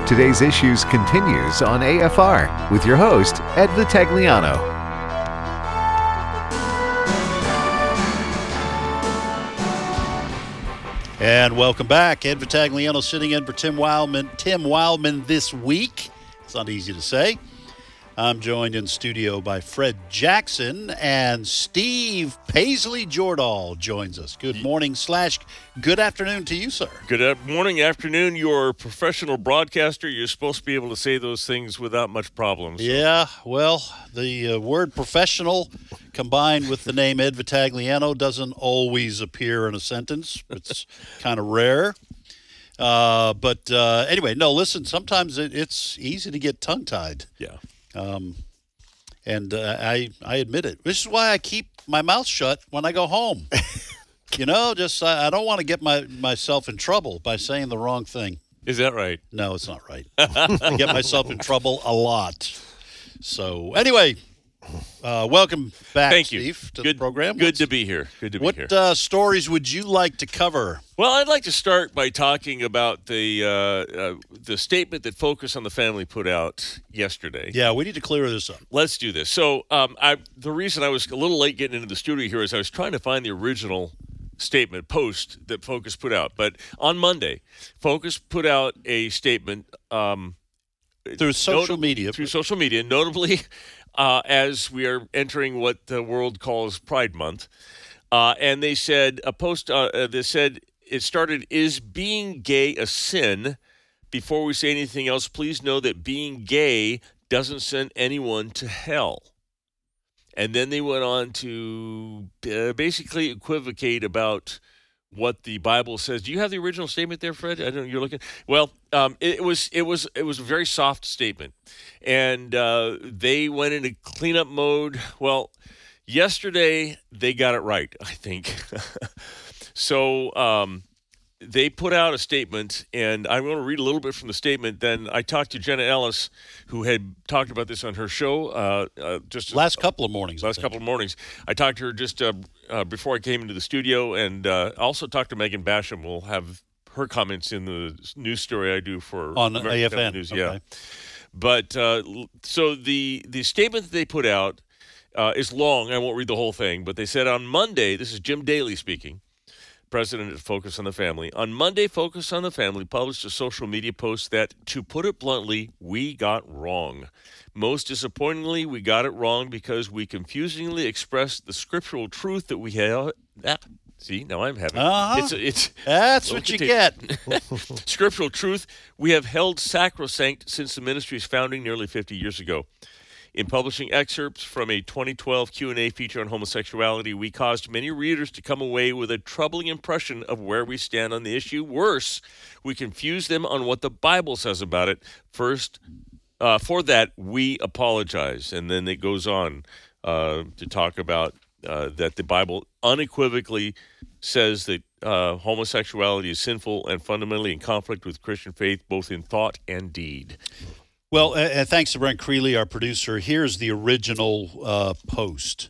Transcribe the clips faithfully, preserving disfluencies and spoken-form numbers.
Today's Issues continues on A F R with your host, Ed Vitagliano. And welcome back. Ed Vitagliano sitting in for Tim Wildman. Tim Wildman this week. It's not easy to say. I'm joined in studio by Fred Jackson, and Steve Paisley Jordahl joins us. Good morning slash good afternoon to you, sir. Good morning, afternoon. You're a professional broadcaster. You're supposed to be able to say those things without much problem. So. Yeah, well, the uh, word professional combined with the name Ed Vitagliano doesn't always appear in a sentence. It's kind of rare. Uh, but uh, anyway, no, listen, sometimes it, it's easy to get tongue-tied. Yeah. Um, and uh, I I admit it. This is why I keep my mouth shut when I go home. You know, just I, I don't want to get my myself in trouble by saying the wrong thing. Is that right? No, it's not right. I get myself in trouble a lot. So anyway, uh, welcome back, Thank you. Steve, to good, the program. Good What's, to be here. Good to be what, here. What uh, stories would you like to cover? Well, I'd like to start by talking about the uh, uh, the statement that Focus on the Family put out yesterday. Yeah, we need to clear this up. Let's do this. So um, I, the reason I was a little late getting into the studio here is I was trying to find the original statement post that Focus put out. But on Monday, Focus put out a statement um, through social not- media. Through social media, notably uh, as we are entering what the world calls Pride Month. Uh, and they said, a post uh, uh, that said, it started, "Is being gay a sin? Before we say anything else, please know that being gay doesn't send anyone to hell." And then they went on to uh, basically equivocate about what the Bible says. Do you have the original statement there, Fred? I don't know. You're looking. Well, um, it, it was it was it was a very soft statement, and uh, they went into cleanup mode. Well, yesterday they got it right, I think. So um, they put out a statement, and I'm going to read a little bit from the statement. Then I talked to Jenna Ellis, who had talked about this on her show uh, uh, just last couple of mornings. Last couple of mornings. I talked to her just uh, uh, before I came into the studio, and uh, also talked to Megan Basham. We'll have her comments in the news story I do for on American A F N. News. Okay. Yeah. But uh, so the the statement that they put out uh, is long. I won't read the whole thing, but they said on Monday. This is Jim Daly speaking, president at Focus on the Family. On Monday, Focus on the Family published a social media post that, to put it bluntly, we got wrong. Most disappointingly, we got it wrong because we confusingly expressed the scriptural truth that we have. Ah, see, now I'm having uh-huh. it's it's That's what you get. Scriptural truth we have held sacrosanct since the ministry's founding nearly fifty years ago. In publishing excerpts from a twenty twelve Q and A feature on homosexuality, we caused many readers to come away with a troubling impression of where we stand on the issue. Worse, we confused them on what the Bible says about it. First, uh, for that, we apologize. And then it goes on uh, to talk about uh, that the Bible unequivocally says that uh, homosexuality is sinful and fundamentally in conflict with Christian faith, both in thought and deed. Well, uh, thanks to Brent Creeley, our producer. Here's the original uh, post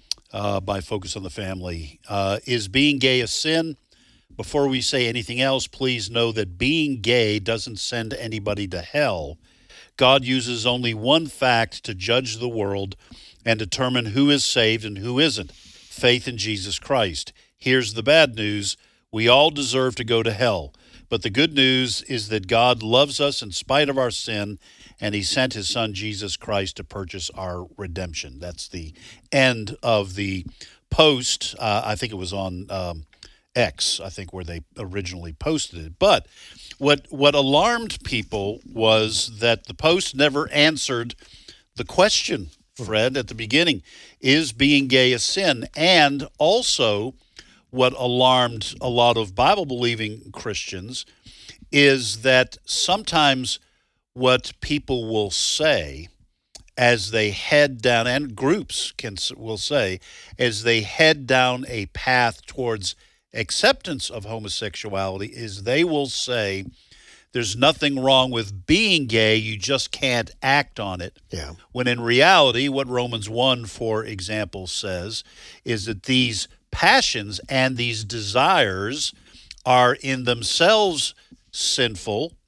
uh, by Focus on the Family. Uh, is being gay a sin? Before we say anything else, please know that being gay doesn't send anybody to hell. God uses only one fact to judge the world and determine who is saved and who isn't: faith in Jesus Christ. Here's the bad news. We all deserve to go to hell. But the good news is that God loves us in spite of our sin, and he sent his son, Jesus Christ, to purchase our redemption. That's the end of the post. Uh, I think it was on um, X, I think, where they originally posted it. But what what alarmed people was that the post never answered the question, Fred, at the beginning. Is being gay a sin? And also, what alarmed a lot of Bible-believing Christians is that sometimes what people will say as they head down, and groups can will say, as they head down a path towards acceptance of homosexuality, is they will say, there's nothing wrong with being gay, you just can't act on it. Yeah. When in reality, what Romans one, for example, says is that these passions and these desires are in themselves sinful,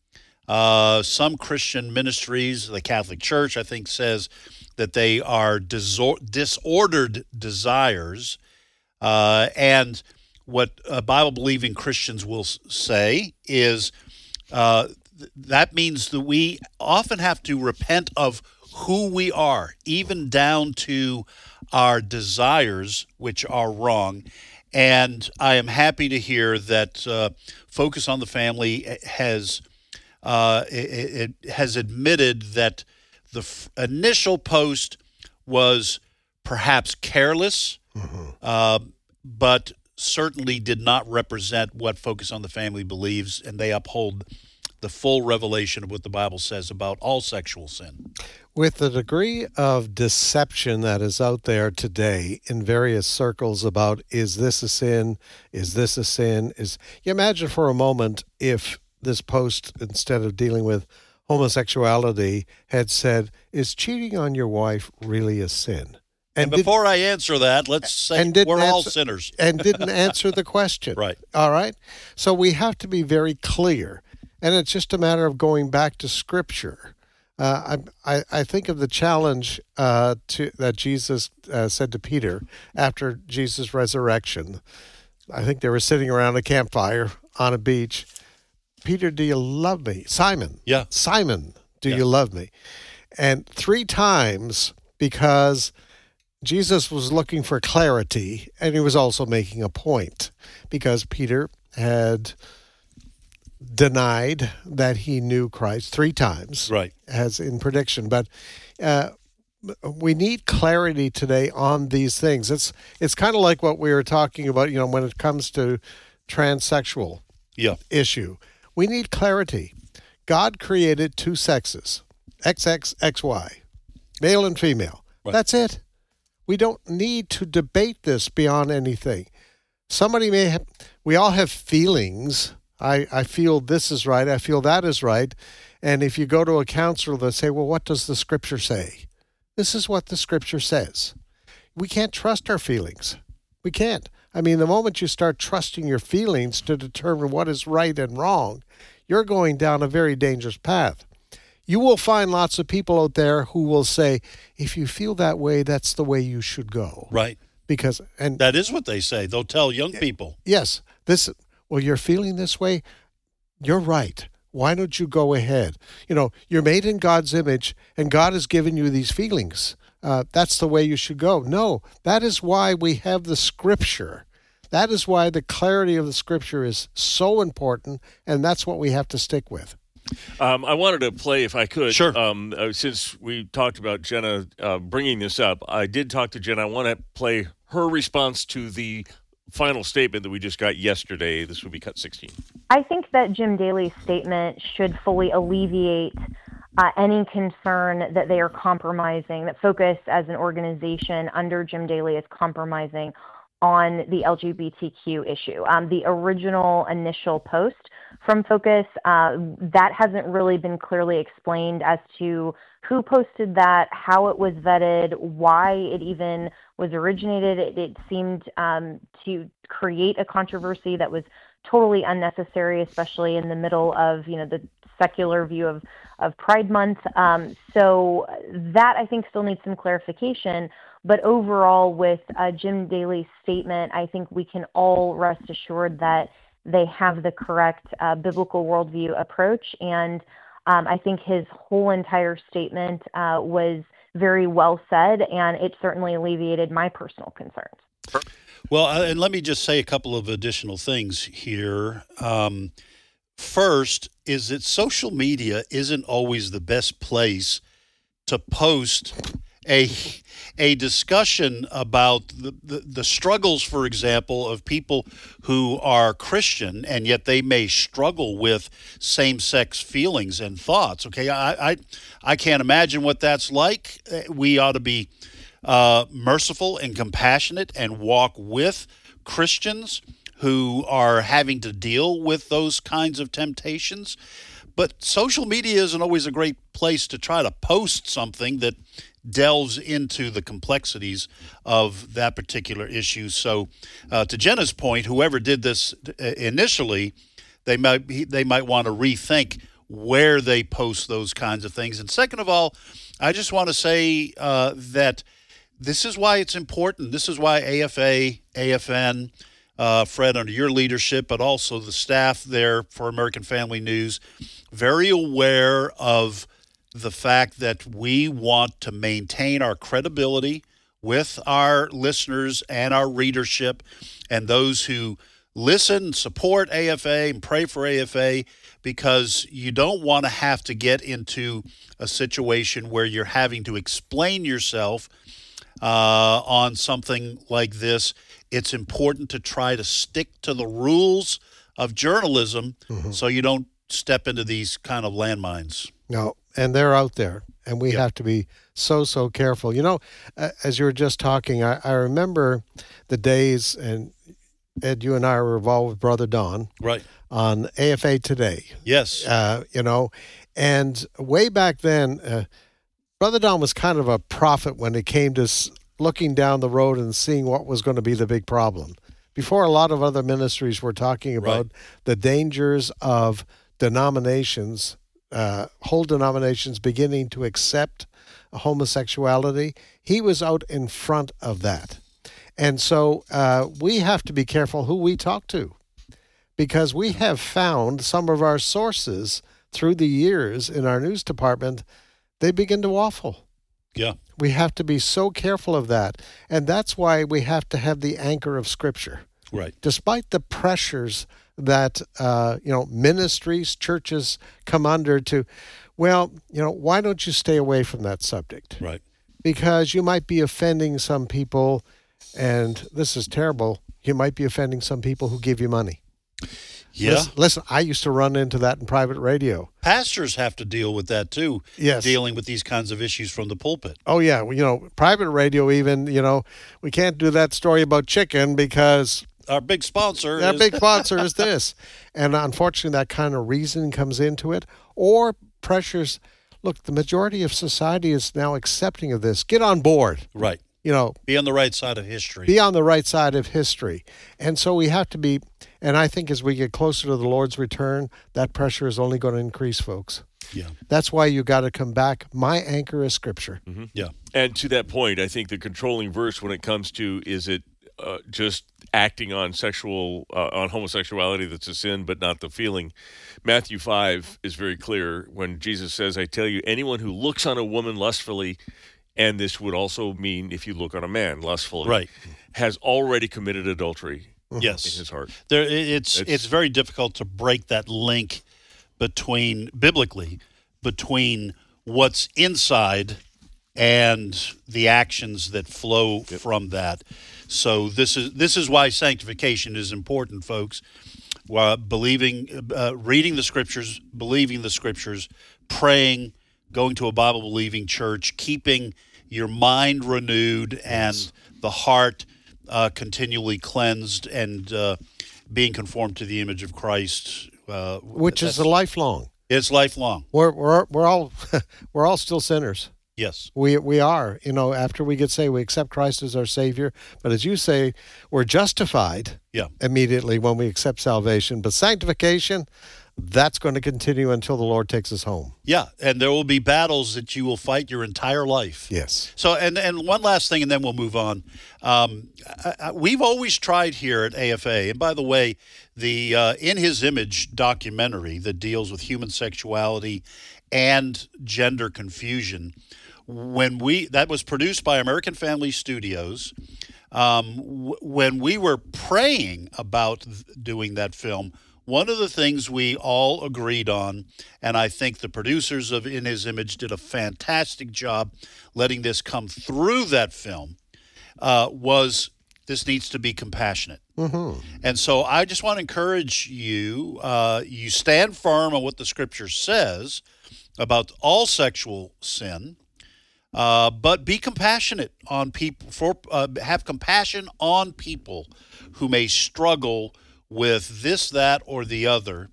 Uh, some Christian ministries, the Catholic Church, I think, says that they are disor- disordered desires. Uh, and what uh, Bible-believing Christians will s- say is uh, th- that means that we often have to repent of who we are, even down to our desires, which are wrong. And I am happy to hear that uh, Focus on the Family has uh, it, it has admitted that the f- initial post was perhaps careless, mm-hmm. uh, but certainly did not represent what Focus on the Family believes, and they uphold the full revelation of what the Bible says about all sexual sin. With the degree of deception that is out there today in various circles about, is this a sin? Is this a sin? Is you imagine for a moment if this post, instead of dealing with homosexuality, had said, is cheating on your wife really a sin? And, and before did, I answer that, let's say we're answer, all sinners. And didn't answer the question. Right. All right? So we have to be very clear. And it's just a matter of going back to Scripture. Uh, I, I I think of the challenge uh, to that Jesus uh, said to Peter after Jesus' resurrection. I think they were sitting around a campfire on a beach. Peter, do you love me? Simon. Yeah. Simon, do yeah. you love me? And three times, because Jesus was looking for clarity, and he was also making a point, because Peter had denied that he knew Christ three times, right, as in prediction. But uh, we need clarity today on these things. It's it's kind of like what we were talking about, you know, when it comes to transsexual yeah. issue. We need clarity. God created two sexes, X X X Y, male and female. Right. That's it. We don't need to debate this beyond anything. Somebody may have, we all have feelings. I, I feel this is right. I feel that is right. And if you go to a counselor, they'll say, well, what does the Scripture say? This is what the Scripture says. We can't trust our feelings. We can't. I mean, the moment you start trusting your feelings to determine what is right and wrong, you're going down a very dangerous path. You will find lots of people out there who will say, if you feel that way, that's the way you should go. Right. Because and that is what they say. They'll tell young people. Yes. This well, you're feeling this way. You're right. Why don't you go ahead? You know, you're made in God's image, and God has given you these feelings. Uh, that's the way you should go. No, that is why we have the Scripture. That is why the clarity of the Scripture is so important, and that's what we have to stick with. Um, I wanted to play, if I could. Sure. Um, uh, since we talked about Jenna uh, bringing this up, I did talk to Jenna. I want to play her response to the final statement that we just got yesterday. This would be cut sixteen. I think that Jim Daly's statement should fully alleviate uh, any concern that they are compromising, that Focus as an organization under Jim Daly is compromising on the L G B T Q issue. Um, the original initial post from Focus, uh, that hasn't really been clearly explained as to who posted that, how it was vetted, why it even was originated. It, it seemed um, to create a controversy that was totally unnecessary, especially in the middle of, you know, the secular view of, of Pride Month. Um, so that, I think, still needs some clarification. But overall, with uh, Jim Daly's statement, I think we can all rest assured that they have the correct uh, biblical worldview approach. And um, I think his whole entire statement uh, was very well said, and it certainly alleviated my personal concerns. Well, uh, and let me just say a couple of additional things here. Um, first is that social media isn't always the best place to post a a discussion about the, the, the struggles, for example, of people who are Christian and yet they may struggle with same-sex feelings and thoughts. Okay, I I, I can't imagine what that's like. We ought to be uh, merciful and compassionate and walk with Christians who are having to deal with those kinds of temptations. But social media isn't always a great place to try to post something that delves into the complexities of that particular issue. So uh, to Jenna's point, whoever did this initially, they might be, they might want to rethink where they post those kinds of things. And second of all, I just want to say uh, that this is why it's important. This is why A F A, A F N, uh, Fred, under your leadership, but also the staff there for American Family News, very aware of the fact that we want to maintain our credibility with our listeners and our readership and those who listen, support A F A, and pray for A F A, because you don't want to have to get into a situation where you're having to explain yourself uh, on something like this. It's important to try to stick to the rules of journalism mm-hmm. so you don't step into these kind of landmines. No, and they're out there, and we yep. have to be so, so careful. You know, as you were just talking, I, I remember the days, and Ed, you and I were involved with Brother Don. Right. On A F A Today. Yes. Uh, you know, and way back then, uh, Brother Don was kind of a prophet when it came to s- looking down the road and seeing what was going to be the big problem. Before a lot of other ministries were talking about right. the dangers of denominations, uh, whole denominations beginning to accept homosexuality, he was out in front of that. And so uh, we have to be careful who we talk to, because we have found some of our sources through the years in our news department, they begin to waffle. Yeah. We have to be so careful of that. And that's why we have to have the anchor of Scripture. Right. Despite the pressures that, uh, you know, ministries, churches come under to, well, you know, why don't you stay away from that subject? Right. Because you might be offending some people, and this is terrible, you might be offending some people who give you money. Yeah. Listen, listen, I used to run into that in private radio. Pastors have to deal with that too. Yes. Dealing with these kinds of issues from the pulpit. Oh, yeah. Well, you know, private radio even, you know, we can't do that story about chicken because our big sponsor our is... big sponsor is this. And unfortunately, that kind of reason comes into it. Or pressures. Look, the majority of society is now accepting of this. Get on board. Right. You know, be on the right side of history. Be on the right side of history. And so we have to be, and I think as we get closer to the Lord's return, that pressure is only going to increase, folks. Yeah. That's why you got to come back. My anchor is Scripture. Mm-hmm. Yeah. And to that point, I think the controlling verse when it comes to, is it uh, just acting on sexual, uh, on homosexuality that's a sin, but not the feeling. Matthew five is very clear when Jesus says, I tell you, anyone who looks on a woman lustfully, and this would also mean if you look on a man lustfully, right, has already committed adultery. Yes, in his heart. There, it's, it's it's very difficult to break that link between biblically between what's inside and the actions that flow yep. from that. So this is this is why sanctification is important, folks. Uh, believing, uh, reading the Scriptures, believing the Scriptures, praying, going to a Bible-believing church, keeping your mind renewed and yes. the heart uh, continually cleansed, and uh, being conformed to the image of Christ, uh, which is a lifelong. It's lifelong. We're we're we're all we're all still sinners. Yes, we we are. You know, after we get saved, we accept Christ as our Savior. But as you say, we're justified. Yeah. Immediately when we accept salvation. But sanctification, that's going to continue until the Lord takes us home. Yeah, and there will be battles that you will fight your entire life. Yes. So, and and one last thing, and then we'll move on. Um, I, I, we've always tried here at A F A, and by the way, the uh, In His Image documentary that deals with human sexuality and gender confusion, when we that was produced by American Family Studios. Um, w- when we were praying about th- doing that film, one of the things we all agreed on, and I think the producers of In His Image did a fantastic job letting this come through that film, uh, was this needs to be compassionate. Mm-hmm. And so I just want to encourage you, uh, you stand firm on what the Scripture says about all sexual sin, uh, but be compassionate on people, for uh, have compassion on people who may struggle with this, that, or the other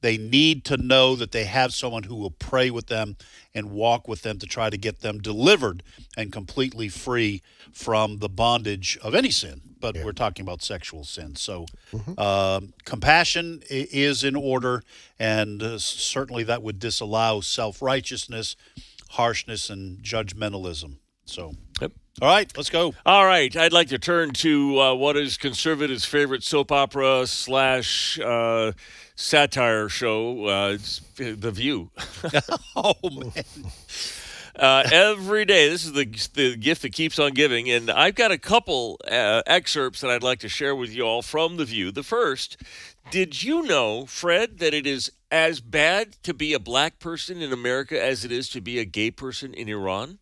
They need to know that they have someone who will pray with them and walk with them to try to get them delivered and completely free from the bondage of any sin. But yeah. we're talking about sexual sin. So mm-hmm. uh, compassion is in order, and uh, certainly that would disallow self-righteousness, harshness, and judgmentalism. So, yep. All right, let's go. All right, I'd like to turn to uh, what is conservatives' favorite soap opera slash uh, satire show, uh, it's The View. Oh, man. Uh, every day, this is the the gift that keeps on giving, and I've got a couple uh, excerpts that I'd like to share with you all from The View. The first, did you know, Fred, that it is as bad to be a black person in America as it is to be a gay person in Iran?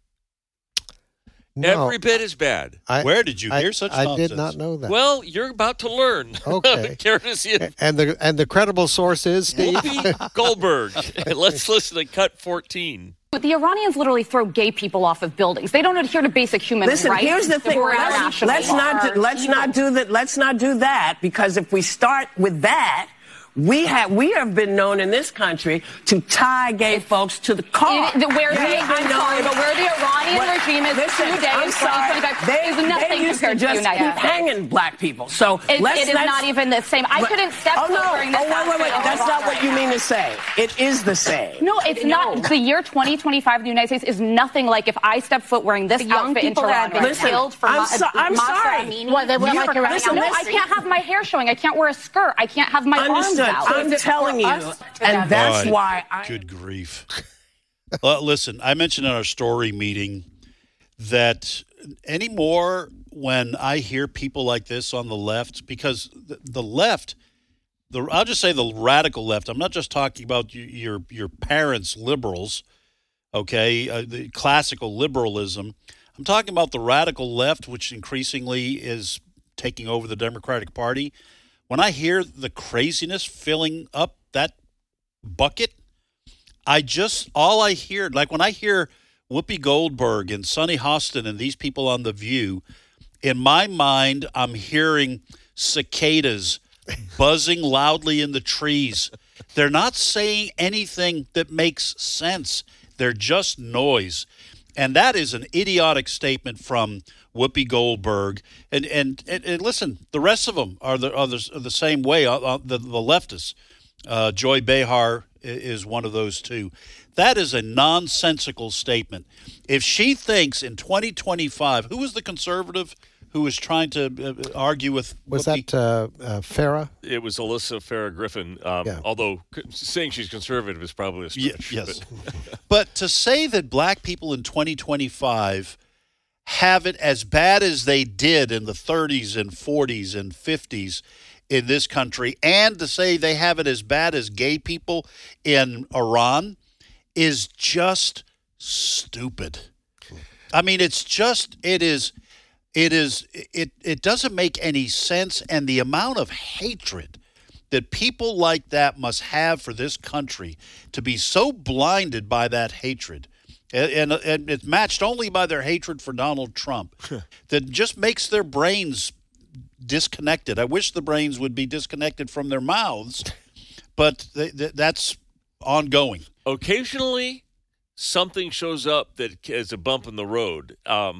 No, Every bit as bad. I, Where did you hear I, such I nonsense? did not know that. Well, you're about to learn. Okay. Courtesy of and the and the credible source is Steve Whoopi Goldberg. Let's listen to cut fourteen. But the Iranians literally throw gay people off of buildings. They don't adhere to basic human Listen, rights. Listen, here's the thing. Let's, let's not do, let's not do that. Let's not do that, because if we start with that, we have we have been known in this country to tie gay folks to the car. It, the, where yeah, the, I'm sorry, but where the Iranian what, regime is listen, today in twenty twenty-five they, is nothing they used compared to, to the just United keep States. hanging black people. So it, let's, it is let's, not even the same. I but, couldn't step oh, foot no, during this. Oh, wait, wait, wait. That's not what you mean to say. It is the same. No, it's no. not. The year twenty twenty-five in the United States is nothing like if I step foot wearing this outfit in Toronto. Listen, killed for I'm, so, I'm sorry. Well, they wear like listen, no, I can't have my hair showing. I can't wear a skirt. I can't have my Understood. arms out. I'm telling you, and that's right. why I... Good grief. uh, listen, I mentioned in our story meeting that anymore when I hear people like this on the left, because the, the left, the I'll just say the radical left, I'm not just talking about your your, your parents' liberals, okay, uh, the classical liberalism. I'm talking about the radical left, which increasingly is taking over the Democratic Party. When I hear the craziness filling up that bucket, I just, all I hear, like when I hear Whoopi Goldberg and Sonny Hostin and these people on The View, in my mind, I'm hearing cicadas buzzing loudly in the trees. They're not saying anything that makes sense. They're just noise. And that is an idiotic statement from Whoopi Goldberg. And and, and, and listen, the rest of them are the, are the, are the same way, uh, the, the leftists. Uh, Joy Behar is one of those too. That is a nonsensical statement. If she thinks in twenty twenty-five, who was the conservative who was trying to uh, argue with Was Whoopi? that uh, uh, Farah? It was Alyssa Farah Griffin, um, yeah. although saying she's conservative is probably a stretch. Yes. But. But to say that black people in twenty twenty-five have it as bad as they did in the thirties and forties and fifties in this country, and to say they have it as bad as gay people in Iran, is just stupid. I mean, it's just, it is, it is, it, it doesn't make any sense. And the amount of hatred that people like that must have for this country, to be so blinded by that hatred, and, and, and it's matched only by their hatred for Donald Trump, that just makes their brains disconnected. I wish the brains would be disconnected from their mouths, but th- th- that's ongoing. Occasionally, something shows up that is a bump in the road. Um,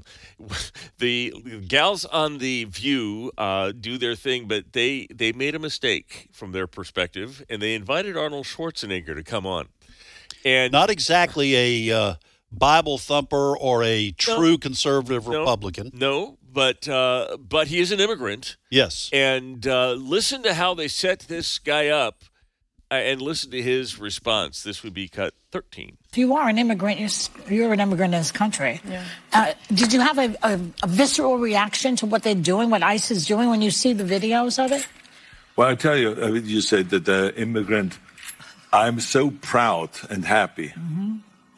the gals on The View uh, do their thing, but they, they made a mistake from their perspective, and they invited Arnold Schwarzenegger to come on. And not exactly a uh, Bible thumper or a true no, conservative no, Republican. No, but uh, but he is an immigrant. Yes. And uh, listen to how they set this guy up, uh, and listen to his response. This would be cut thirteen. If you are an immigrant, you're, you're an immigrant in this country. Yeah. Uh, did you have a, a, a visceral reaction to what they're doing, what ICE is doing, when you see the videos of it? Well, I tell you, I mean, you said that the immigrant, I'm so proud and happy mm-hmm.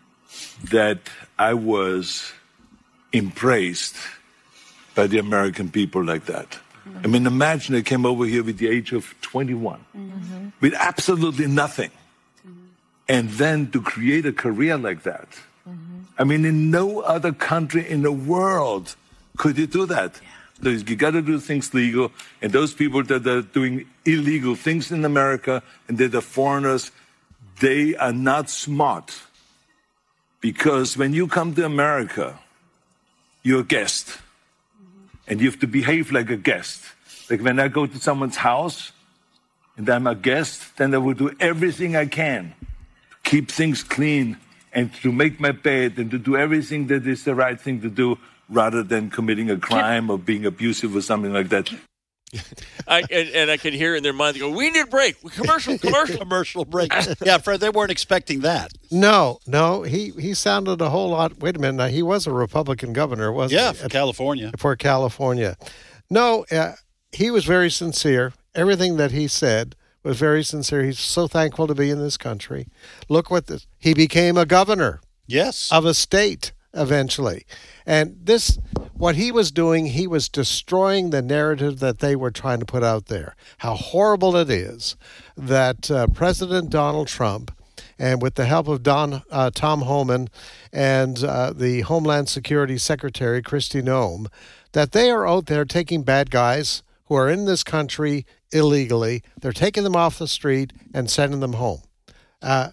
that I was impressed by the American people like that. Mm-hmm. I mean, imagine I came over here with the age of twenty-one, mm-hmm. with absolutely nothing. Mm-hmm. And then to create a career like that. Mm-hmm. I mean, in no other country in the world could you do that. Yeah. You got to do things legal. And those people that are doing illegal things in America, and they're the foreigners, they are not smart. Because when you come to America, you're a guest. And you have to behave like a guest. Like when I go to someone's house and I'm a guest, then I will do everything I can to keep things clean and to make my bed and to do everything that is the right thing to do rather than committing a crime or being abusive or something like that. I, and, and I can hear in their mind, they go, we need a break. Commercial, commercial. Commercial break. Yeah, Fred, they weren't expecting that. No, no, he, he sounded a whole lot. Wait a minute. Now, he was a Republican governor, wasn't Yeah, he? for California. For California. No, uh, he was very sincere. Everything that he said was very sincere. He's so thankful to be in this country. Look what this, he became a governor. Yes. Of a state eventually. And this, what he was doing, he was destroying the narrative that they were trying to put out there. How horrible it is that uh, President Donald Trump, and with the help of Don uh, Tom Homan and uh, the Homeland Security Secretary, Kristi Noem, that they are out there taking bad guys who are in this country illegally. They're taking them off the street and sending them home. Uh,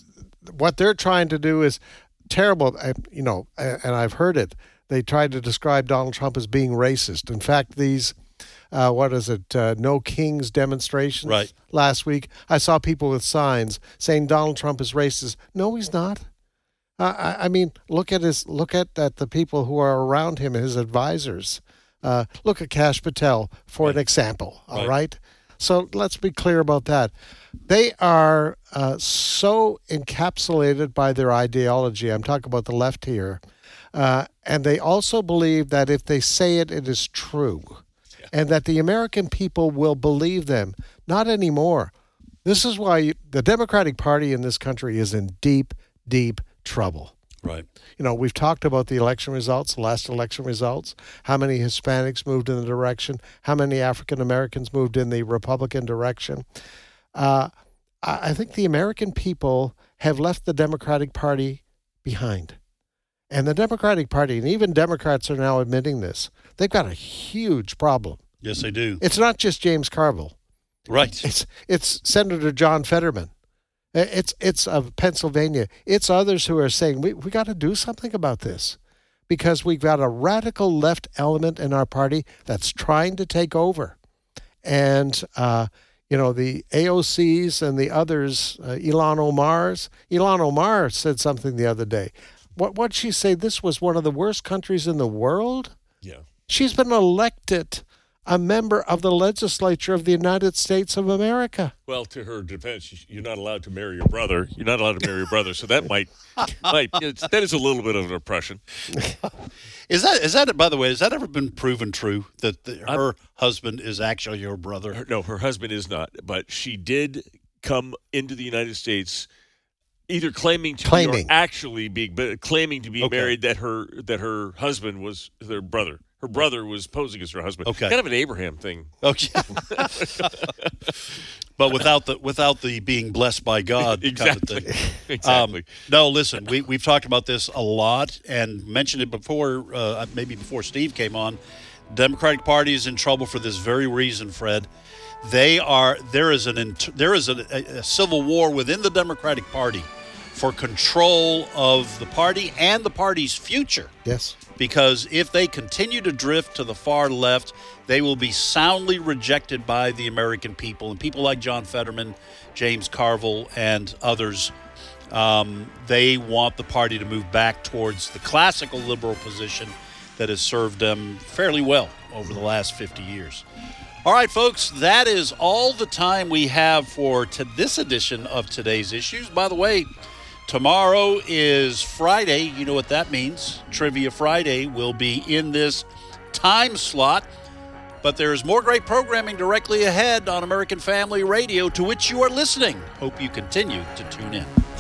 what they're trying to do is terrible, you know, and I've heard it. They tried to describe Donald Trump as being racist. In fact, these, uh, what is it, uh, No Kings demonstrations right. last week, I saw people with signs saying Donald Trump is racist. No, he's not. Uh, I, I mean, look at his, look at, at the people who are around him, his advisors. Uh, look at Kash Patel for right. an example, all right. right? So let's be clear about that. They are uh, so encapsulated by their ideology. I'm talking about the left here. Uh, and they also believe that if they say it, it is true. Yeah. And that the American people will believe them. Not anymore. This is why you, the Democratic Party in this country is in deep, deep trouble. Right. You know, we've talked about the election results, the last election results, how many Hispanics moved in the direction, how many African Americans moved in the Republican direction. Uh, I think the American people have left the Democratic Party behind. And the Democratic Party, and even Democrats are now admitting this, they've got a huge problem. Yes, they do. It's not just James Carville. Right. It's it's Senator John Fetterman. It's it's of Pennsylvania. It's others who are saying, we, we got to do something about this because we've got a radical left element in our party that's trying to take over. And, uh, you know, the A O Cs and the others, uh, Ilhan Omar's, Ilhan Omar said something the other day. What what'd she say? This was one of the worst countries in the world? Yeah. She's been elected a member of the legislature of the United States of America. Well, to her defense, you're not allowed to marry your brother. You're not allowed to marry your brother, so that might, might it's, that is a little bit of an oppression. Is that, is that, by the way, has that ever been proven true, that the, her I'm, husband is actually your brother? Her, no, her husband is not, but she did come into the United States either claiming to claiming. be or actually being, but claiming to be okay. married, that her that her husband was their brother. Her brother was posing as her husband. Okay. Kind of an Abraham thing. Okay. But without the without the being blessed by God exactly. kind of thing. Exactly. Um, no, listen, we, we've talked about this a lot and mentioned it before, uh, maybe before Steve came on. The Democratic Party is in trouble for this very reason, Fred. They are there is an there is a, a civil war within the Democratic Party for control of the party and the party's future. Yes. Because if they continue to drift to the far left, they will be soundly rejected by the American people. And people like John Fetterman, James Carville, and others, um, they want the party to move back towards the classical liberal position that has served them fairly well over the last fifty years. All right, folks, that is all the time we have for to this edition of Today's Issues. By the way, tomorrow is Friday. You know what that means. Trivia Friday will be in this time slot. But there is more great programming directly ahead on American Family Radio, to which you are listening. Hope you continue to tune in.